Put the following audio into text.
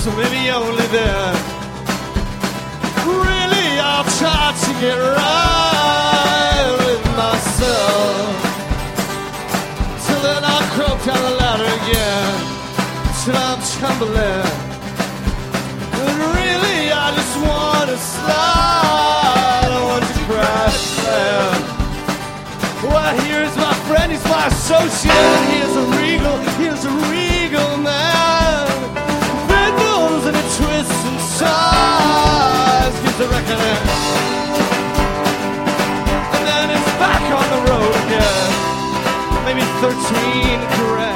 So maybe only then, really I'll try to get right with myself. Till then I'll croak down the ladder again, till I'm tumbling. And really I just want to slide, I want to crash land. Well, here's my friend, he's my associate, and he is a regal man. Fiddles and a twist and sighs, gives a reckoning. And then it's back on the road again, maybe 13 correct.